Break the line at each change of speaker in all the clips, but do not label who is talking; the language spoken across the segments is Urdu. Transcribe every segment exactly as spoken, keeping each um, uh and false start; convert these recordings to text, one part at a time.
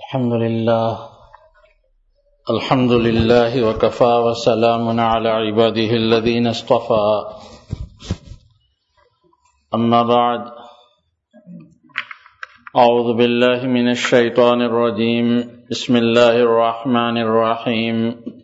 الحمد لله الحمد لله وكفى وسلام على عباده الذين اصطفى أما بعد أعوذ بالله من الشيطان الرجيم بسم الله الرحمن الرحيم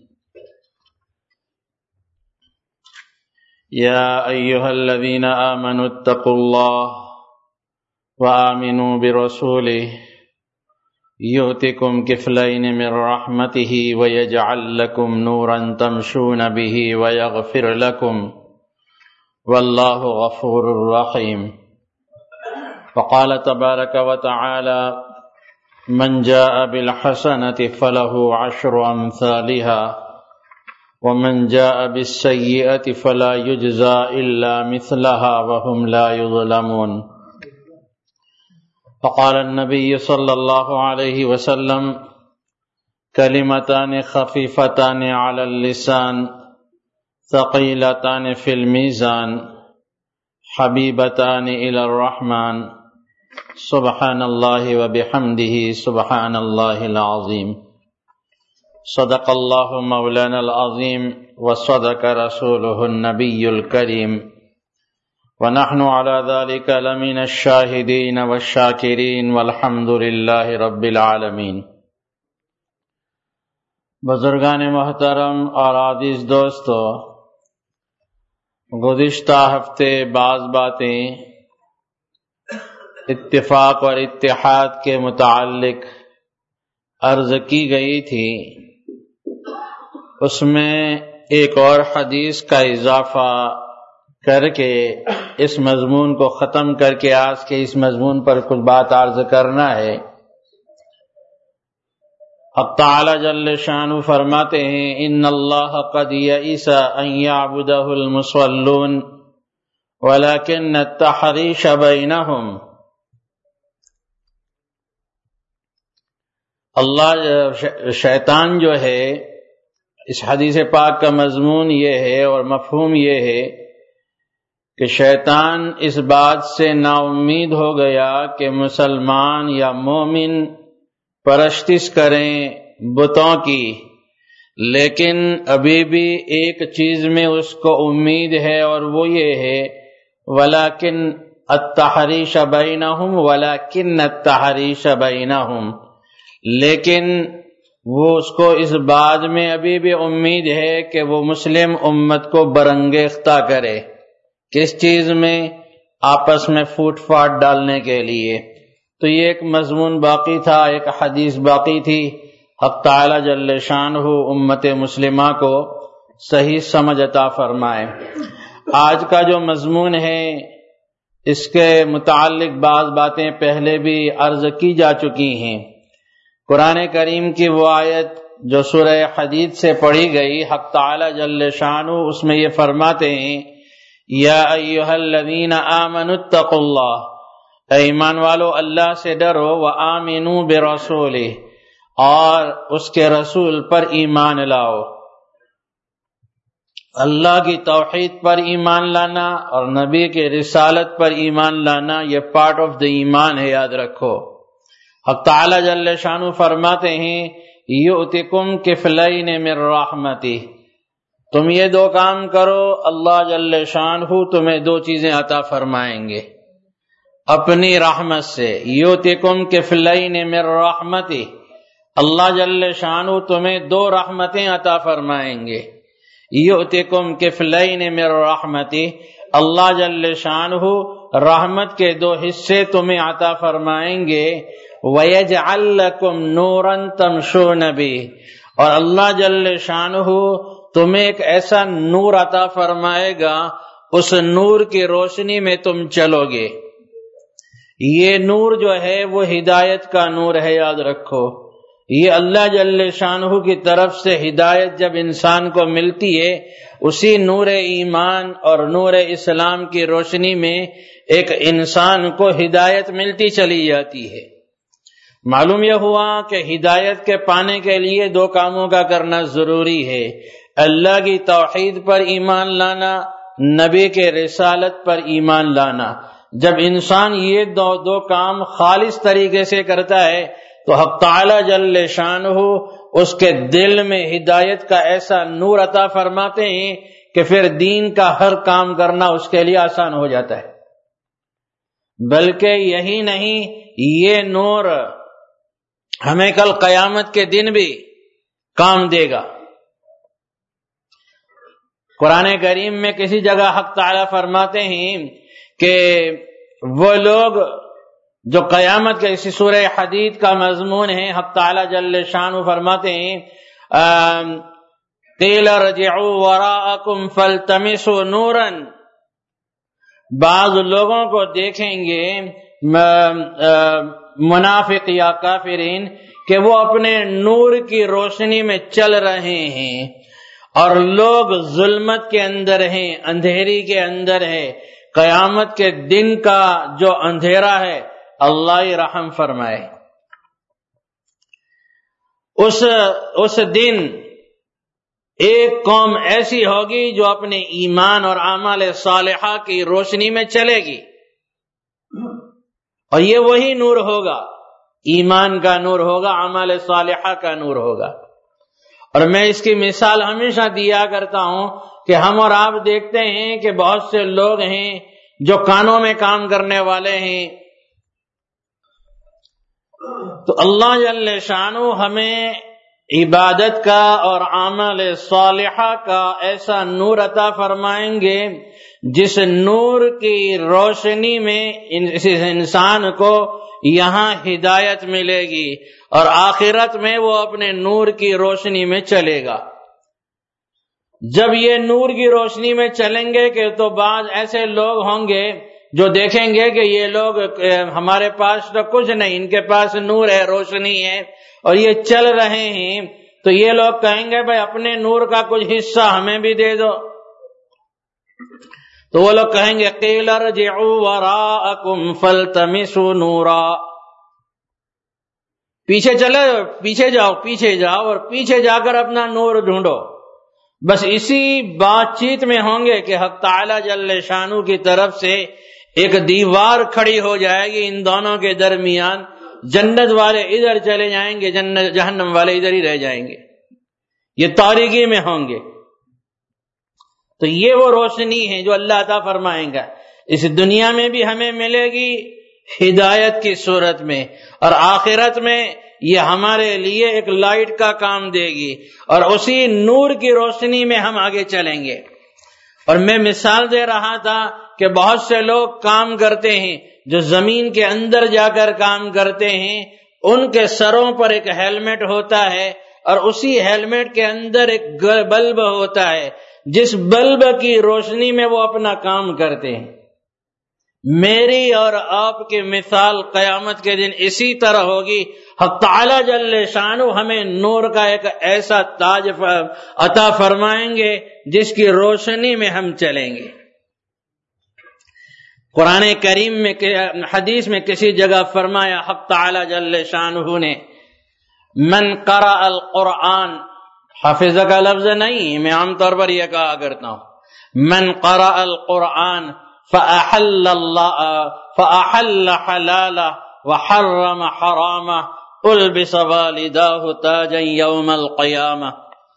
يا أيها الذين آمنوا اتقوا الله وآمنوا برسوله يؤتكم كفلين من رحمته ويجعل لكم نورا تمشون به ويغفر لكم والله غفور رحيم. وقال تبارك وتعالى من جاء بالحسنة فله عشر أمثالها ومن جاء بالسيئة فلا يجزى إلا مثلها وهم لا يظلمون. فقال النبي صلى الله عليه وسلم كلمتان خفيفتان على اللسان ثقيلتان في الميزان حبيبتان إلى الرحمن سبحان الله وبحمده سبحان الله العظيم. صدق الله مولانا العظيم وصدق رسوله النبي الكريم ونحن على ذلك لمن الشاهدين والشاكرين والحمد لله رب العالمين. بزرگان محترم اور عزیز دوستو، گزشتہ ہفتے بعض باتیں اتفاق اور اتحاد کے متعلق عرض کی گئی تھی. اس میں ایک اور حدیث کا اضافہ کر کے اس مضمون کو ختم کر کے آج کے اس مضمون پر کچھ بات عرض کرنا ہے. اب تعالی جل شانہ فرماتے ہیں ان اللہ قد یئس ان یعبدہ المصلون ولکن التحریش بینہم. اللہ شیطان جو ہے، اس حدیث پاک کا مضمون یہ ہے اور مفہوم یہ ہے کہ شیطان اس بات سے نا امید ہو گیا کہ مسلمان یا مومن پرستش کریں بتوں کی، لیکن ابھی بھی ایک چیز میں اس کو امید ہے اور وہ یہ ہے وَلَكِنْ التَّحْرِيشَ بَيْنَهُمْ وَلَكِنَّ التَّحْرِيشَ بَيْنَهُمْ، لیکن وہ اس کو اس بات میں ابھی بھی امید ہے کہ وہ مسلم امت کو برانگیختہ کرے. کس چیز میں؟ آپس میں پھوٹ پھاٹ ڈالنے کے لیے. تو یہ ایک مضمون باقی تھا، ایک حدیث باقی تھی. حق تعالی جل شانہ امت مسلمہ کو صحیح سمجھ عطا فرمائے. آج کا جو مضمون ہے اس کے متعلق بعض باتیں پہلے بھی عرض کی جا چکی ہیں. قرآن کریم کی وہ آیت جو سورہ حدید سے پڑھی گئی، حق تعالی جل شانہ اس میں یہ فرماتے ہیں یا ایھا الذین آمنوا اتقوا اللہ، اے ایمان والو اللہ سے ڈرو، وآمنوا برسولہ، اور اس کے رسول پر ایمان لاؤ. اللہ کی توحید پر ایمان لانا اور نبی کی رسالت پر ایمان لانا یہ پارٹ آف دی ایمان ہے، یاد رکھو. حق تعالی جل شانہ فرماتے ہیں یؤتکم کفلین من رحمتہ، تم یہ دو کام کرو اللہ جل شانہ تمہیں دو چیزیں عطا فرمائیں گے اپنی رحمت سے. یؤتکم کفلین من رحمتہ، اللہ جل شانہ تمہیں دو رحمتیں عطا فرمائیں گے. یؤتکم کفلین من رحمتہ، اللہ جل شانہ رحمت کے دو حصے تمہیں عطا فرمائیں گے. وَيَجْعَلْ لَكُمْ نُورًا تَمْشُونَ بِهِ، اور اللہ جل شانہ تمہیں ایک ایسا نور عطا فرمائے گا، اس نور کی روشنی میں تم چلو گے. یہ نور جو ہے وہ ہدایت کا نور ہے، یاد رکھو. یہ اللہ جل شانہ کی طرف سے ہدایت جب انسان کو ملتی ہے، اسی نور ایمان اور نور اسلام کی روشنی میں ایک انسان کو ہدایت ملتی چلی جاتی ہے. معلوم یہ ہوا کہ ہدایت کے پانے کے لیے دو کاموں کا کرنا ضروری ہے: اللہ کی توحید پر ایمان لانا، نبی کے رسالت پر ایمان لانا. جب انسان یہ دو دو کام خالص طریقے سے کرتا ہے تو حق تعالی جل شانہ اس کے دل میں ہدایت کا ایسا نور عطا فرماتے ہیں کہ پھر دین کا ہر کام کرنا اس کے لیے آسان ہو جاتا ہے۔ بلکہ یہی نہیں، یہ نور ہمیں کل قیامت کے دن بھی کام دے گا۔ قرآن کریم میں کسی جگہ حق تعالی فرماتے ہیں کہ وہ لوگ جو قیامت کے، اسی سورہ حدید کا مضمون ہے، حق تعالی جل شانہ فرماتے ہیں قیل ارجعوا وراءکم فالتمسوا نورا، بعض لوگوں کو دیکھیں گے منافق یا کافرین کہ وہ اپنے نور کی روشنی میں چل رہے ہیں اور لوگ ظلمت کے اندر ہیں، اندھیری کے اندر ہے۔ قیامت کے دن کا جو اندھیرا ہے اللہ رحم فرمائے۔ اس اس دن ایک قوم ایسی ہوگی جو اپنے ایمان اور اعمال صالحہ کی روشنی میں چلے گی، اور یہ وہی نور ہوگا، ایمان کا نور ہوگا، اعمال صالحہ کا نور ہوگا۔ اور میں اس کی مثال ہمیشہ دیا کرتا ہوں کہ ہم اور آپ دیکھتے ہیں کہ بہت سے لوگ ہیں جو کانوں میں کام کرنے والے ہیں، تو اللہ جل شانہ ہمیں عبادت کا اور اعمال صالحہ کا ایسا نور عطا فرمائیں گے جس نور کی روشنی میں اس انسان کو یہاں ہدایت ملے گی اور آخرت میں وہ اپنے نور کی روشنی میں چلے گا۔ جب یہ نور کی روشنی میں چلیں گے کہ تو بعض ایسے لوگ ہوں گے جو دیکھیں گے کہ یہ لوگ ہمارے پاس تو کچھ نہیں، ان کے پاس نور ہے، روشنی ہے اور یہ چل رہے ہیں، تو یہ لوگ کہیں گے بھائی اپنے نور کا کچھ حصہ ہمیں بھی دے دو۔ تو وہ لوگ کہیں گے قیل ارجعوا وراءکم فالتمسوا نورا، پیچھے چلے، پیچھے جاؤ، پیچھے جاؤ اور پیچھے جا کر اپنا نور ڈھونڈو۔ بس اسی بات چیت میں ہوں گے کہ حق تعالی جل شانہ کی طرف سے ایک دیوار کھڑی ہو جائے گی ان دونوں کے درمیان، جنت والے ادھر چلے جائیں گے، جنت جہنم والے ادھر ہی رہ جائیں گے، یہ تاریکی میں ہوں گے۔ تو یہ وہ روشنی ہے جو اللہ عطا فرمائیں گا، اس دنیا میں بھی ہمیں ملے گی ہدایت کی صورت میں، اور آخرت میں یہ ہمارے لیے ایک لائٹ کا کام دے گی، اور اسی نور کی روشنی میں ہم آگے چلیں گے۔ اور میں مثال دے رہا تھا کہ بہت سے لوگ کام کرتے ہیں جو زمین کے اندر جا کر کام کرتے ہیں، ان کے سروں پر ایک ہیلمٹ ہوتا ہے اور اسی ہیلمٹ کے اندر ایک بلب ہوتا ہے جس بلب کی روشنی میں وہ اپنا کام کرتے ہیں۔ میری اور آپ کی مثال قیامت کے دن اسی طرح ہوگی، حق تعالی جل شانہ ہمیں نور کا ایک ایسا تاج عطا فرمائیں گے جس کی روشنی میں ہم چلیں گے۔ قرآن کریم میں حدیث میں کسی جگہ فرمایا حق تعالی جل شانہ نے من قرأ القرآن، حافظ کا لفظ نہیں، میں عام طور پر یہ کہا کرتا ہوں، من قرأ القرآن فأحل اللہ فأحل حلالہ وحرم حرامہ البس والداہ تاجا یوم القیامہ۔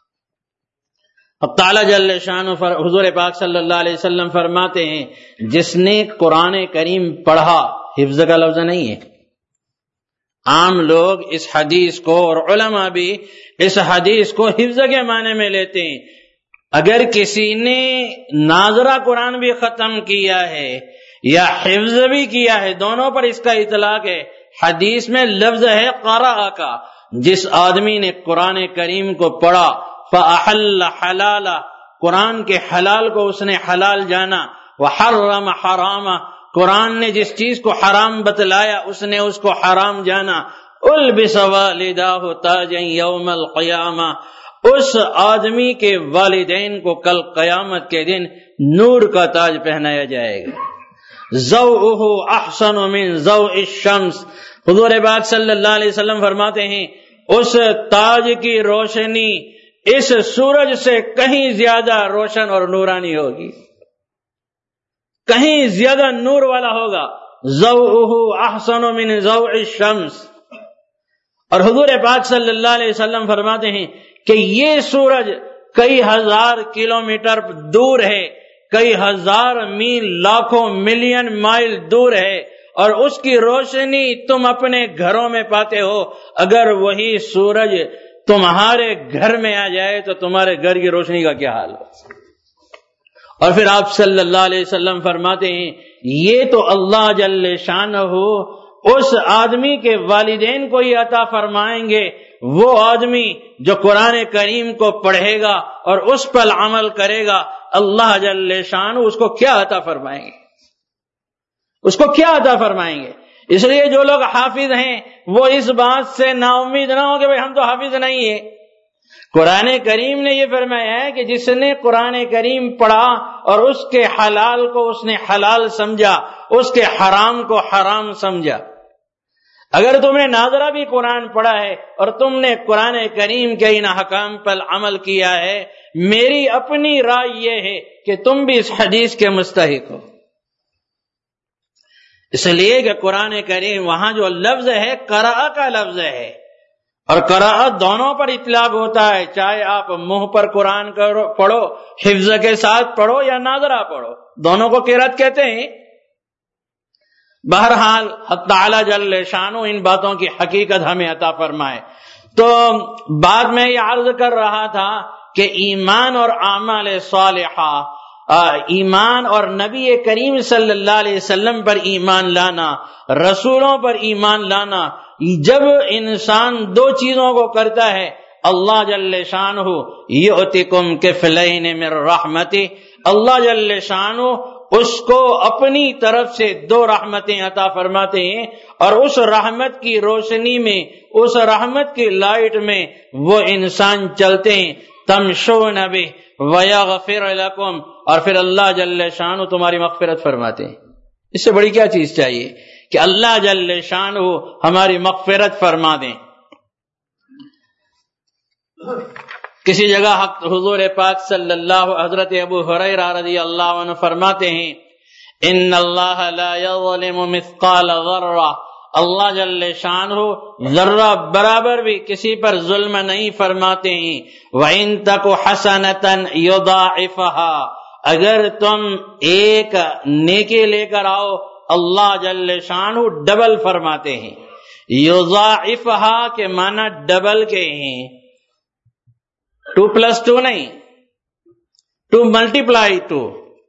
اب تعالیٰ جل شانہ حضور پاک صلی اللہ علیہ وسلم فرماتے ہیں جس نے قرآن کریم پڑھا، حفظ کا لفظ نہیں ہے، عام لوگ اس حدیث کو اور علماء بھی اس حدیث کو حفظ کے معنی میں لیتے ہیں۔ اگر کسی نے ناظرہ قرآن بھی ختم کیا ہے یا حفظ بھی کیا ہے، دونوں پر اس کا اطلاق ہے۔ حدیث میں لفظ ہے قرأ کا، جس آدمی نے قرآن کریم کو پڑھا، فأحل حلالہ، قرآن کے حلال کو اس نے حلال جانا، وحرم حرامہ، قرآن نے جس چیز کو حرام بتلایا اس نے اس کو حرام جانا، البس والداہ تاجا یوم القیامہ، اس آدمی کے والدین کو کل قیامت کے دن نور کا تاج پہنایا جائے گا۔ ضوءہ احسن من ضوء الشمس، حضور پاک صلی اللہ علیہ وسلم فرماتے ہیں اس تاج کی روشنی اس سورج سے کہیں زیادہ روشن اور نورانی ہوگی، کہیں زیادہ نور والا ہوگا۔ ضوءہ احسن من ضوء الشمس، اور حضور پاک صلی اللہ علیہ وسلم فرماتے ہیں کہ یہ سورج کئی ہزار کلومیٹر دور ہے، کئی ہزار میل، لاکھوں ملین مائل دور ہے، اور اس کی روشنی تم اپنے گھروں میں پاتے ہو۔ اگر وہی سورج تمہارے گھر میں آ جائے تو تمہارے گھر کی روشنی کا کیا حال ہو۔ اور پھر آپ صلی اللہ علیہ وسلم فرماتے ہیں یہ تو اللہ جل شانہ اس آدمی کے والدین کو ہی عطا فرمائیں گے، وہ آدمی جو قرآن کریم کو پڑھے گا اور اس پر عمل کرے گا، اللہ جل شانہ اس کو کیا عطا فرمائیں گے، اس کو کیا عطا فرمائیں گے۔ اس لیے جو لوگ حافظ ہیں وہ اس بات سے نا امید نہ ہو کہ بھئی ہم تو حافظ نہیں ہیں۔ قرآن کریم نے یہ فرمایا ہے کہ جس نے قرآن کریم پڑھا اور اس کے حلال کو اس نے حلال سمجھا، اس کے حرام کو حرام سمجھا۔ اگر تم نے ناظرہ بھی قرآن پڑھا ہے اور تم نے قرآن کریم کے ان احکام پر عمل کیا ہے، میری اپنی رائے یہ ہے کہ تم بھی اس حدیث کے مستحق ہو۔ اس لیے کہ قرآن کریم وہاں جو لفظ ہے قراء کا لفظ ہے، اور قراءت دونوں پر اطلاق ہوتا ہے، چاہے آپ منہ پر قرآن پڑھو، حفظ کے ساتھ پڑھو یا ناظرہ پڑھو، دونوں کو قرأت کہتے ہیں۔ بہرحال حق تعالی جل شانہ ان باتوں کی حقیقت ہمیں عطا فرمائے۔ تو بعد میں یہ عرض کر رہا تھا کہ ایمان اور اعمال صالحہ، ایمان اور نبی کریم صلی اللہ علیہ وسلم پر ایمان لانا، رسولوں پر ایمان لانا، جب انسان دو چیزوں کو کرتا ہے، اللہ جل شانہ یؤتکم کفلین من رحمتہ، اللہ جل شانہ اس کو اپنی طرف سے دو رحمتیں عطا فرماتے ہیں، اور اس رحمت کی روشنی میں، اس رحمت کی لائٹ میں وہ انسان چلتے ہیں، تمشون بہ ویغفر لکم، اور پھر اللہ جل شانہ تمہاری مغفرت فرماتے ہیں۔ اس سے بڑی کیا چیز چاہیے کہ اللہ جل شانہ ہماری مغفرت فرما دیں۔ کسی جگہ حضور پاک صلی اللہ حضرت ابو ہریرہ رضی اللہ عنہ فرماتے ہیں ان اللہ لا یظلم مثقال ذرہ، اللہ جل شانہ ذرہ برابر بھی کسی پر ظلم نہیں فرماتے ہیں۔ وَإِن تَكُ حَسَنَةً يُضَاعِفْهَا، اگر تم ایک نیکی لے کر آؤ اللہ جل شانہ ڈبل فرماتے ہیں۔ یضاعفها کے معنی ڈبل کے ہیں، ٹو پلس ٹو نہیں، ٹو ملٹیپلائی ٹو،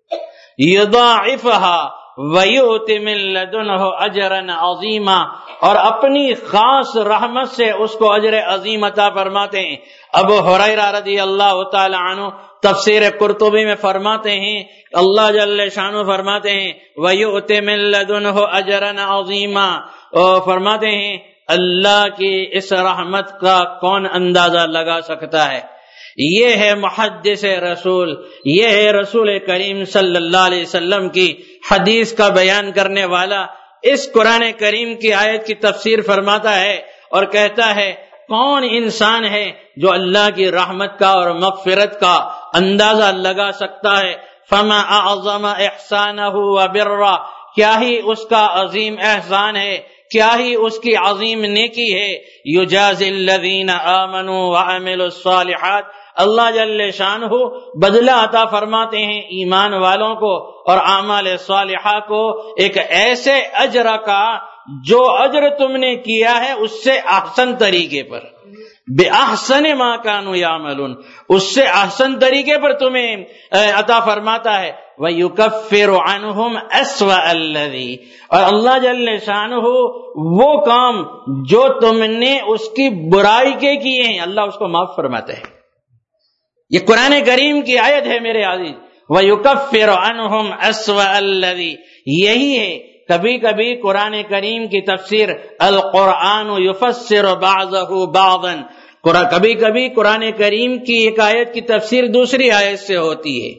یضاعفها وَيُؤْتِ مِن لَّدُنْهُ أَجْرًا عَظِيمًا، اور اپنی خاص رحمت سے اس کو اجر عظیم عطا فرماتے ہیں۔ ابو ہریرہ رضی اللہ تعالی عنہ تفسیر قرطبی میں فرماتے ہیں، اللہ جل شانہ فرماتے ہیں وَيُؤْتِ مِن لَّدُنْهُ أَجْرًا عَظِيمًا، اور فرماتے ہیں اللہ کی اس رحمت کا کون اندازہ لگا سکتا ہے۔ یہ ہے محدث رسول، یہ ہے رسول کریم صلی اللہ علیہ وسلم کی حدیث کا بیان کرنے والا، اس قرآن کریم کی آیت کی تفسیر فرماتا ہے اور کہتا ہے کون انسان ہے جو اللہ کی رحمت کا اور مغفرت کا اندازہ لگا سکتا ہے۔ فما اعظم احسانہ وبرہ، کیا ہی اس کا عظیم احسان ہے، کیا ہی اس کی عظیم نیکی ہے۔ یجازی الذین آمنوا وعملوا الصالحات، اللہ جل شانہ بدلہ عطا فرماتے ہیں ایمان والوں کو اور اعمال صالحہ کو ایک ایسے اجر کا جو اجر تم نے کیا ہے اس سے احسن طریقے پر، بے احسن ما کانوا یعملون، اس سے احسن طریقے پر تمہیں عطا فرماتا ہے۔ وَيُكَفِّرُ عَنْهُمْ أَسْوَأَ الَّذِي، اور اللہ جل شانہ وہ کام جو تم نے اس کی برائی کے کیے ہیں اللہ اس کو معاف فرماتا ہے۔ یہ قرآن کریم کی آیت ہے میرے عزیز، وَيُكَفِّرُ عَنْهُمْ أَسْوَأَ الَّذِي، یہی ہے کبھی کبھی قرآن کریم کی تفسیر القرآن یفسر بعضہ بعضا، کبھی کبھی قرآن کریم کی ایک آیت کی تفسیر دوسری آیت سے ہوتی ہے،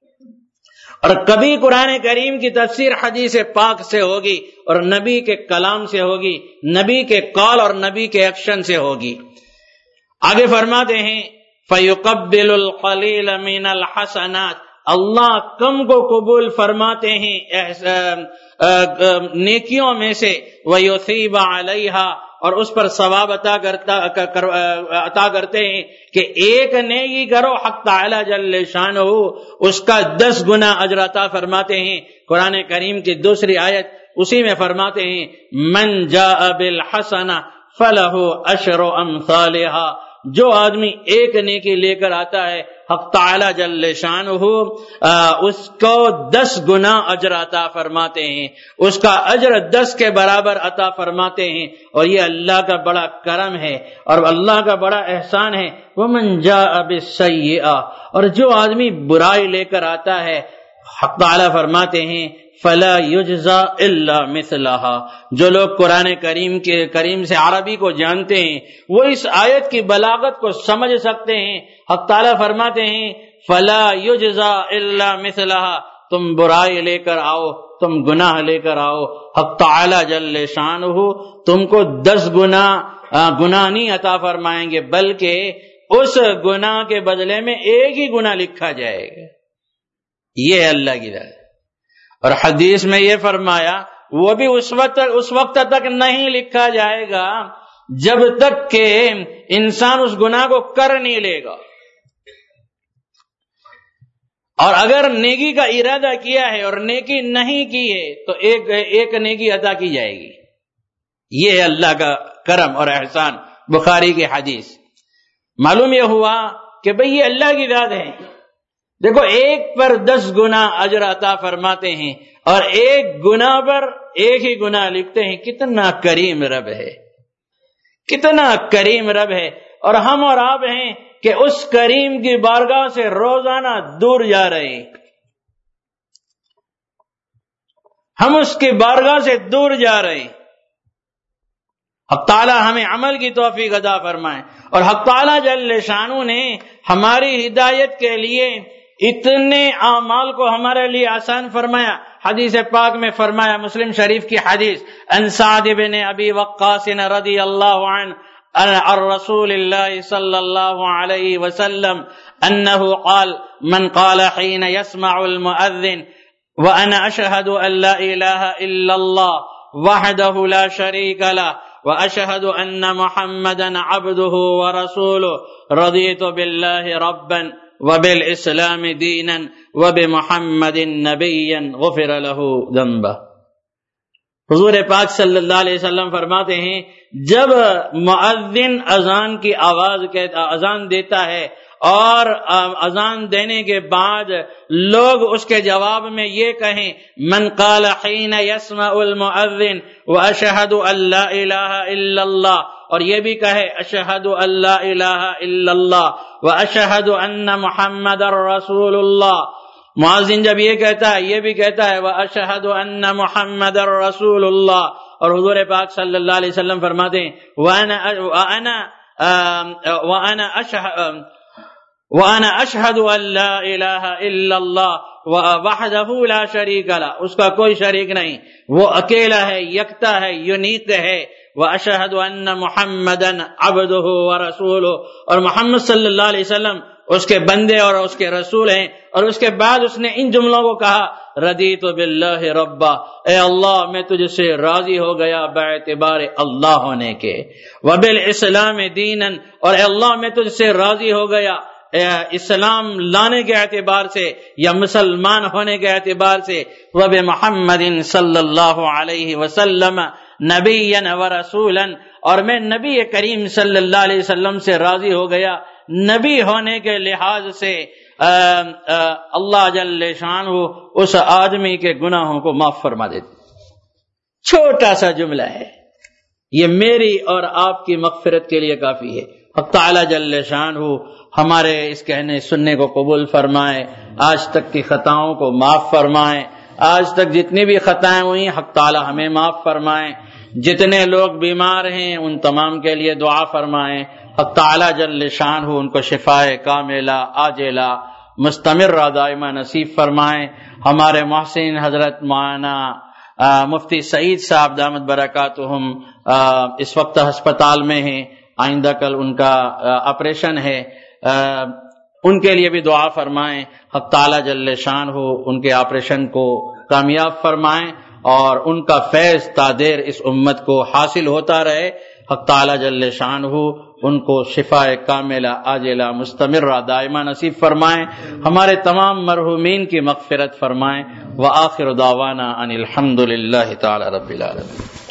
اور کبھی قرآن کریم کی تفسیر حدیث پاک سے ہوگی اور نبی کے کلام سے ہوگی، نبی کے قول اور نبی کے ایکشن سے ہوگی۔ آگے فرماتے ہیں فَيُقَبِّلُ الْقَلِيلَ مِنَ الْحَسَنَاتِ، اللہ کم کو قبول فرماتے ہیں نیکیوں میں سے، وَيُثِيبَ عَلَيْهَا، اور اس پر ثواب عطا کرتا عطا کرتے ہیں کہ ایک نیکی کرو حق تعالی جل شانہ اس کا دس گنا اجر عطا فرماتے ہیں۔ قرآن کریم کی دوسری آیت اسی میں فرماتے ہیں من جاء بالحسنہ فلہ عشر امثالہا، جو آدمی ایک نیکی لے کر آتا ہے حق تعالی جل شانہ اس کو دس گنا اجر عطا فرماتے ہیں، اس کا اجر دس کے برابر عطا فرماتے ہیں، اور یہ اللہ کا بڑا کرم ہے اور اللہ کا بڑا احسان ہے۔ ومن جاء بالسیئہ، اور جو آدمی برائی لے کر آتا ہے حق تعالی فرماتے ہیں فلا یجزا الا مثلہا، جو لوگ قرآن کریم کے کریم سے عربی کو جانتے ہیں وہ اس آیت کی بلاغت کو سمجھ سکتے ہیں۔ حق تعالی فرماتے ہیں فلا یجزا الا مثلہا، تم برائی لے کر آؤ، تم گناہ لے کر آؤ، حق تعالی جل شانہ تم کو دس گنا گناہ نہیں عطا فرمائیں گے بلکہ اس گناہ کے بدلے میں ایک ہی گناہ لکھا جائے گا۔ یہ ہے اللہ کی ذات۔ اور حدیث میں یہ فرمایا وہ بھی اس وقت اس وقت تک نہیں لکھا جائے گا جب تک کہ انسان اس گناہ کو کر نہیں لے گا، اور اگر نیکی کا ارادہ کیا ہے اور نیکی نہیں کی ہے تو ایک ایک نیکی عطا کی جائے گی۔ یہ ہے اللہ کا کرم اور احسان۔ بخاری کی حدیث معلوم یہ ہوا کہ بھئی یہ اللہ کی ذات ہے۔ دیکھو ایک پر دس گنا اجر عطا فرماتے ہیں اور ایک گناہ پر ایک ہی گناہ لکھتے ہیں۔ کتنا کریم رب ہے، کتنا کریم رب ہے، اور ہم اور آپ ہیں کہ اس کریم کی بارگاہ سے روزانہ دور جا رہے ہیں، ہم اس کی بارگاہ سے دور جا رہے ہیں۔ حق تعالی ہمیں عمل کی توفیق عطا فرمائے، اور حق تعالی جل شانہ نے ہماری ہدایت کے لیے اتنے اعمال کو ہمارے لیے آسان فرمایا۔ حدیث پاک میں فرمایا، مسلم شریف کی حدیث، ان سعد بن ابی وقاص رضی اللہ عنہ عن رسول اللہ صلی اللہ علیہ وسلم انه قال من قال حين يسمع المؤذن وانا اشهد ان لا اله الا الله وحده لا شريك له واشهد ان محمدا عبده ورسوله رضيت بالله ربا وبالاسلام دینا وبمحمد نبیا غفر له ذنبہ۔ حضور پاک صلی اللہ علیہ وسلم فرماتے ہیں جب مؤذن اذان کی آواز کہتا اذان دیتا ہے اور اذان دینے کے بعد لوگ اس کے جواب میں یہ کہیں من قال حین یسمع المؤذن واشہد ان لا الہ الا اللہ، اور یہ بھی کہے اشہد ان لا الہ الا اللہ واشہد ان محمد رسول اللہ۔ مؤذن جب یہ کہتا ہے یہ بھی کہتا ہے واشہد ان محمد رسول اللہ، اور حضور پاک صلی اللہ علیہ وسلم فرماتے ہیں وانا وانا وانا اشہد وانا اشہد ان لا الہ الا اللہ وحدہ لا شریک لہ، اس کا کوئی شریک نہیں، وہ اکیلا ہے، یکتا ہے، یونیک ہے، واشہد ان محمدا عبدہ ورسولہ، اور محمد صلی اللہ علیہ وسلم اس کے بندے اور اس کے رسول ہیں۔ اور اس کے بعد اس نے ان جملوں کو کہا رضیت باللہ ربا، اے اللہ میں تجھ سے راضی ہو گیا باعتبار اللہ ہونے کے، وبالاسلام دینا، اور اے اللہ میں تجھ سے راضی ہو گیا اسلام لانے کے اعتبار سے یا مسلمان ہونے کے اعتبار سے، وبمحمد صلی اللہ علیہ وسلم نبیا ورسولا، اور میں نبی کریم صلی اللہ علیہ وسلم سے راضی ہو گیا نبی ہونے کے لحاظ سے۔ آ آ اللہ جل شانہ اس آدمی کے گناہوں کو معاف فرما دیتے۔ چھوٹا سا جملہ ہے، یہ میری اور آپ کی مغفرت کے لیے کافی ہے۔ حق تعالی جل شانہ ہمارے اس کہنے سننے کو قبول فرمائے، آج تک کی خطاؤں کو معاف فرمائے، آج تک جتنی بھی خطائیں ہوئی حق تعالی ہمیں معاف فرمائے، جتنے لوگ بیمار ہیں ان تمام کے لیے دعا فرمائیں، حق تعالی جل شانہ ان کو شفائے کاملہ عاجلہ مستمرہ دائمہ نصیب فرمائیں۔ ہمارے محسن حضرت مولانا مفتی سعید صاحب دامت برکاتہم اس وقت ہسپتال میں ہیں، آئندہ کل ان کا آپریشن ہے، ان کے لیے بھی دعا فرمائیں، حق تعالی جل شانہ ان کے آپریشن کو کامیاب فرمائیں اور ان کا فیض تا دیر اس امت کو حاصل ہوتا رہے۔ حق تعالی جل شانہ ان کو شفاء کاملہ عاجلہ مستمرہ دائمہ نصیب فرمائیں، ہمارے تمام مرحومین کی مغفرت فرمائیں۔ وآخر دعوانا ان الحمد للہ تعالی رب العالمین۔